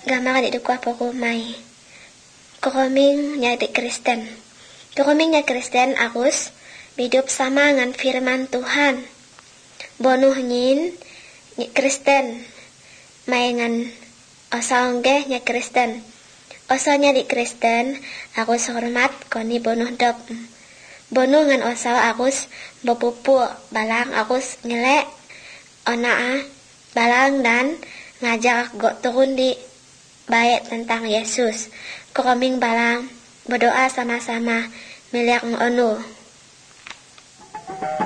gambar di duku apa kumai. Keroming nyari Kristen. Keromingnya Kristen agus hidup sama dengan firman Tuhan. Bonuh nyin Kristen maingan osongge nya Kristen. Osonya di Kristen agus hormat koni bonuh dop. Bonuh ngan oso agus bepupu balang agus nyelek onaa balang dan ngajak go turun di bait tentang Yesus. Keroming balang berdoa sama-sama milik onu.